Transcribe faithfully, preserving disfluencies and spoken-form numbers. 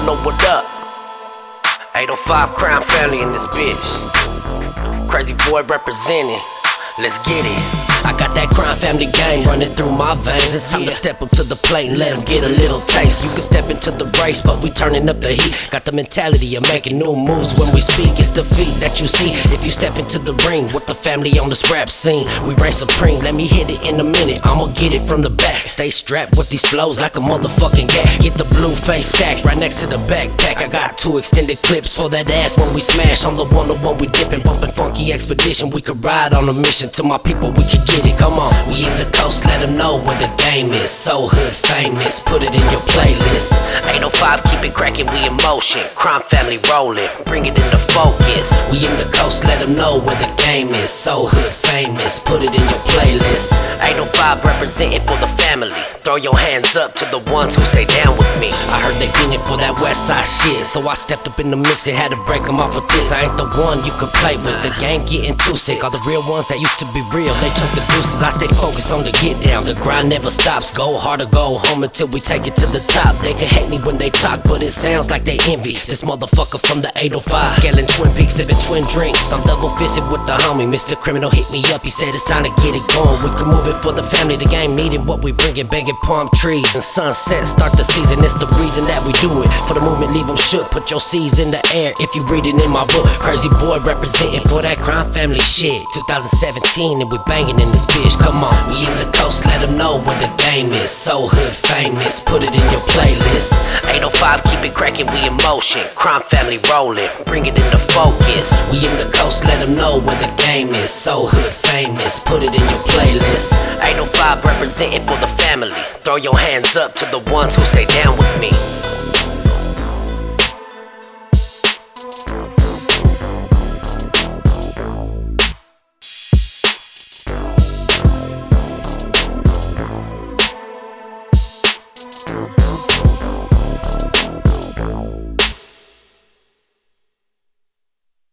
know what up. eight oh five Crown Family in this bitch. Crazy boy representing. Let's get it. I got that Crown Family gang running through my veins. It's time to step up to the plate and let them get a little taste. You can step into the race, but we turning up the heat. Got the mentality of making new moves when we speak. It's the feat that you see if you step into the ring with the family on this rap scene. We reign supreme, let me hit it in a minute. I'ma get it from the back. Stay strapped with these flows like a motherfucking gat. Get the blue face stack right next to the backpack. I got two extended clips for that ass when we smash. On the one to one we dipping, bumping funky expedition. We could ride on a mission. To my people, we can get it, come on. We in the coast, let them know where the game is. So hood famous, put it in your playlist. eight oh five, keep it cracking, we in motion. Crown Family rolling, bring it into focus. We in the coast, let them know where the game is. So hood famous, put it in your playlist. eight oh five representing for the family. Throw your hands up to the ones who stay down with me. I heard they feeling for that west side shit, so I stepped up in the mix and had to break them off with this. I ain't the one you could play with, the game getting too sick. All the real ones that used to be real, they chunk the deuces. I stay focused on the get down, the grind never stops. Go hard or go home until we take it to the top. They can hate me when they talk, but it sounds like they envy this motherfucker from the eight oh five. Scaling Twin Peaks, sipping twin drinks. I'm double fisted with the homie, Mister Criminal hit me up. He said it's time to get it going. We can move it for the family, the game needed what we bringing. Banging palm trees and sunset, start the season. It's the reason that we do it. For the movement, leave them shook. Put your C's in the air if you read it in my book. Crazy boy representing for that Crown Family shit. two thousand seventeen and we banging in this bitch. Come on, we in the coast, let them know where the game is. So hood famous, put it in your playlist. eight oh five, keep it cracking, we in motion. Crown Family rolling, bring it into focus. We in the coast, let them know where the game is. So hood famous, put it in your playlist. eight oh five representing for the family. Throw your hands up to the ones who stay down with me.